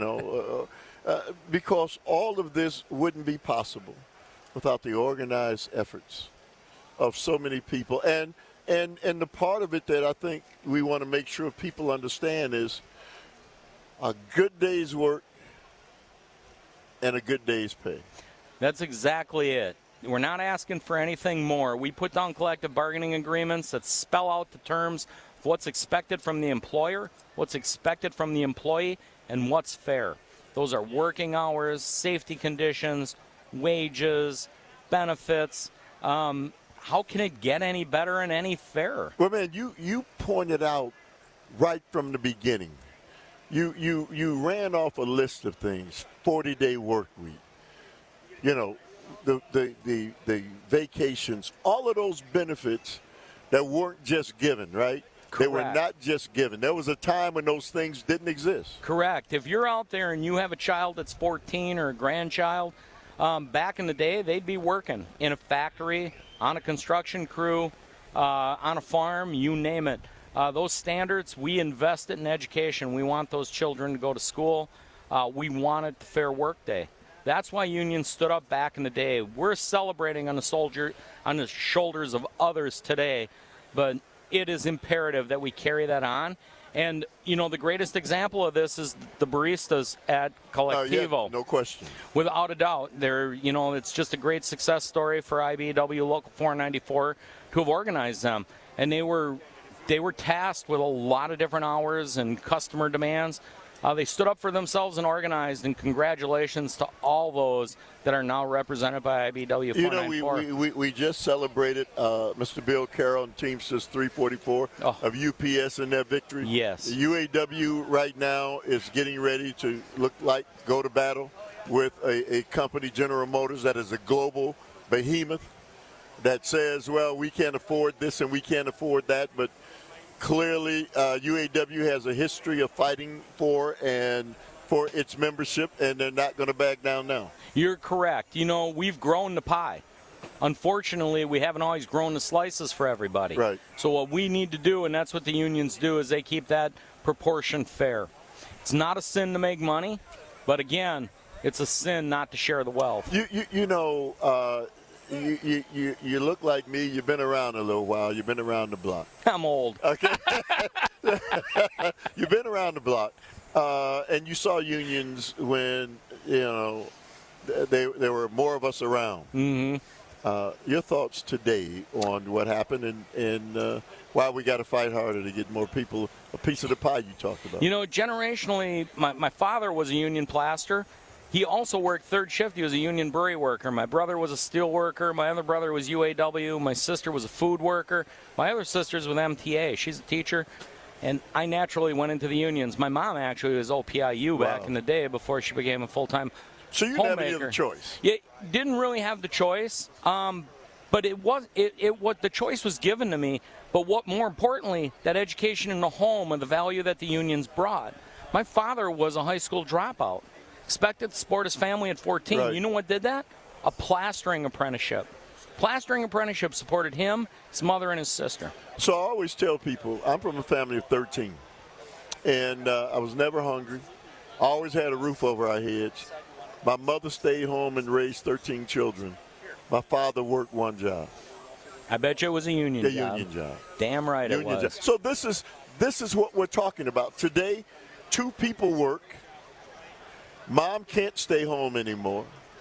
because all of this wouldn't be possible without the organized efforts of so many people. And the part of it that I think we want to make sure people understand is a good day's work and a good day's pay. That's exactly it. We're not asking for anything more. We put down collective bargaining agreements that spell out the terms of what's expected from the employer, what's expected from the employee, and what's fair. Those are working hours, safety conditions, wages, benefits. How can it get any better and any fairer? Well, man, you pointed out right from the beginning. You ran off a list of things: 40-day work week, the vacations, all of those benefits that weren't just given, right? Correct. They were not just given. There was a time when those things didn't exist. Correct. If you're out there and you have a child that's 14 or a grandchild, back in the day, they'd be working in a factory, on a construction crew, on a farm, you name it. Those standards, we invest it in education. We want those children to go to school. We wanted the fair work day. That's why unions stood up back in the day. We're celebrating on the shoulders of others today, but it is imperative that we carry that on. And, the greatest example of this is the baristas at Collectivo. No question. Without a doubt. It's just a great success story for IBEW Local 494 to have organized them. And they were tasked with a lot of different hours and customer demands. They stood up for themselves and organized, and congratulations to all those that are now represented by IBEW 494. We just celebrated Mr. Bill Carroll and Teamsters 344 of UPS in their victory. Yes. The UAW right now is getting ready to go to battle with a company, General Motors, that is a global behemoth that says, well, we can't afford this and we can't afford that, but clearly, UAW has a history of fighting for its membership, and they're not going to back down now. You're correct. We've grown the pie. Unfortunately, we haven't always grown the slices for everybody. Right. So what we need to do, and that's what the unions do, is they keep that proportion fair. It's not a sin to make money, but again, it's a sin not to share the wealth. you look like me. You've been around a little while. You've been around the block. I'm old. Okay. You've been around the block, and you saw unions when there were more of us around. Mm-hmm. Your thoughts today on what happened and why we got to fight harder to get more people a piece of the pie you talked about? Generationally, my father was a union plaster. He also worked third shift. He was a union brewery worker. My brother was a steel worker. My other brother was UAW. My sister was a food worker. My other sister's with MTA. She's a teacher. And I naturally went into the unions. My mom actually was OPIU back in the day before she became a full-time So you homemaker. never had the choice. Yeah, didn't really have the choice. But the choice was given to me. But what more importantly, that education in the home and the value that the unions brought. My father was a high school dropout. Expected to support his family at 14. Right. You know what did that? A plastering apprenticeship. Plastering apprenticeship supported him, his mother, and his sister. So I always tell people, I'm from a family of 13. And I was never hungry. I always had a roof over our heads. My mother stayed home and raised 13 children. My father worked one job. I bet you it was a union job. Union job. Damn right union it was. Job. So this is what we're talking about. Today, 2 people work. Mom can't stay home anymore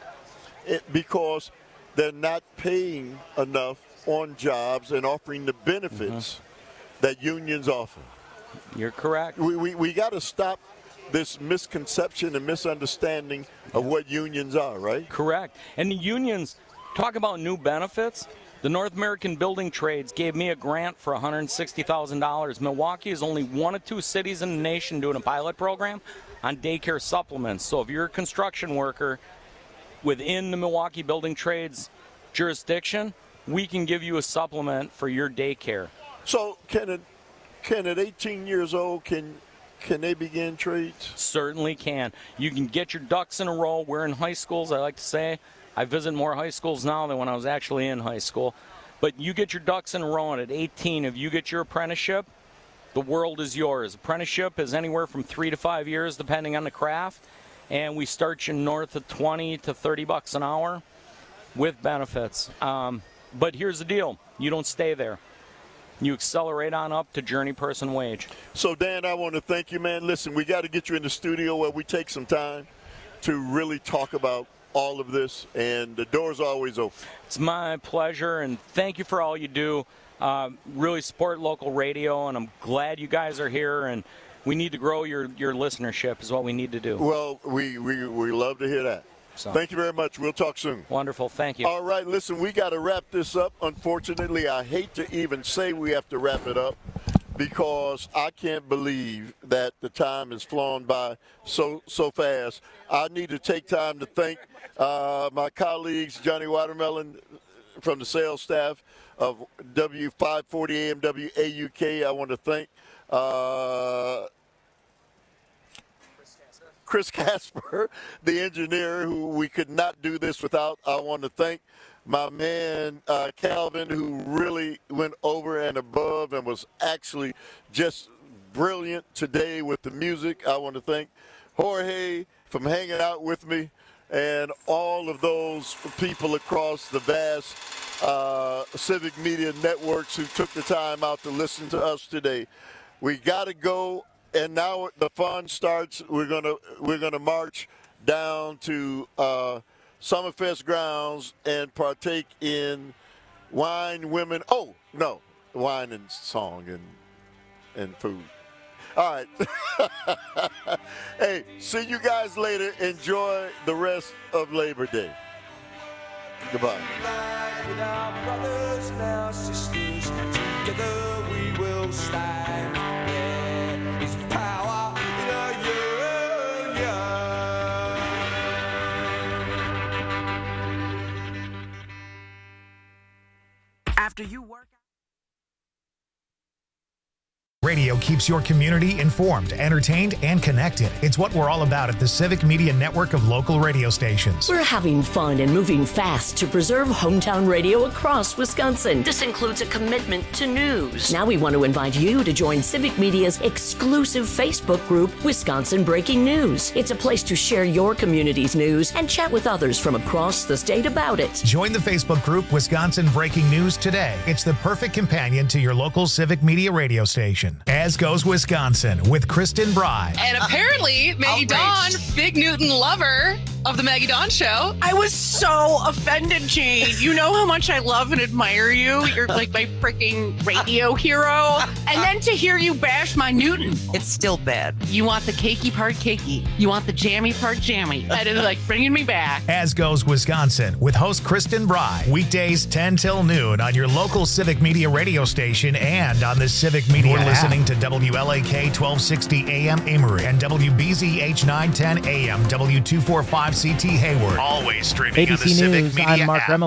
because they're not paying enough on jobs and offering the benefits that unions offer. You're correct. We got to stop this misconception and misunderstanding of what unions are, right? Correct. And the unions, talk about new benefits. The North American Building Trades gave me a grant for $160,000. Milwaukee is only one of 2 cities in the nation doing a pilot program on daycare supplements. So if you're a construction worker within the Milwaukee Building Trades jurisdiction, we can give you a supplement for your daycare. So can at 18 years old, can they begin trades? Certainly can. You can get your ducks in a row. We're in high schools, I like to say. I visit more high schools now than when I was actually in high school. But you get your ducks in a row, and at 18, if you get your apprenticeship, the world is yours. Apprenticeship is anywhere from 3 to 5 years, depending on the craft. And we start you north of 20 to 30 bucks an hour with benefits. But here's the deal. You don't stay there. You accelerate on up to journey person wage. So, Dan, I want to thank you, man. Listen, we got to get you in the studio where we take some time to really talk about all of this, and the door's always open. It's my pleasure, and thank you for all you do. Really support local radio, and I'm glad you guys are here, and we need to grow your listenership is what we need to do. Well, we love to hear that. So. Thank you very much. We'll talk soon. Wonderful. Thank you. All right, listen, we got to wrap this up. Unfortunately, I hate to even say we have to wrap it up because I can't believe that the time has flown by so fast. I need to take time to thank my colleagues, Johnny Watermelon from the sales staff of W540 AM WAUK. I want to thank Chris Casper, the engineer, who we could not do this without. I want to thank my man Calvin, who really went over and above and was actually just brilliant today with the music. I want to thank Jorge from hanging out with me and all of those people across the vast civic media networks who took the time out to listen to us today. We got to go. And now the fun starts. We're gonna march down to Summerfest grounds and partake in wine, women. Oh no, wine and song and food. All right. Hey, see you guys later. Enjoy the rest of Labor Day. Goodbye. With our brothers and our sisters, together we will stand. Yeah, it's power in our union. After you work. Radio keeps your community informed, entertained, and connected. It's what we're all about at the Civic Media Network of local radio stations. We're having fun and moving fast to preserve hometown radio across Wisconsin. This includes a commitment to news. Now we want to invite you to join Civic Media's exclusive Facebook group, Wisconsin Breaking News. It's a place to share your community's news and chat with others from across the state about it. Join the Facebook group Wisconsin Breaking News today. It's the perfect companion to your local Civic Media radio station. As Goes Wisconsin with Kristen Bry. And apparently, Maggie Dawn, Big Newton lover of the Maggie Dawn Show. I was so offended, Jane. You know how much I love and admire you. You're like my freaking radio hero. And then to hear you bash my Newton. It's still bad. You want the cakey part cakey. You want the jammy part jammy. That is like bringing me back. As Goes Wisconsin with host Kristen Bry. Weekdays 10 till noon on your local Civic Media radio station and on the Civic Media You're app. Listening to WLAK 1260 AM Amory and WBZH 910 AM W245CT Hayward. Always streaming on the ABC Civic News, Media I'm Mark app. Remmel.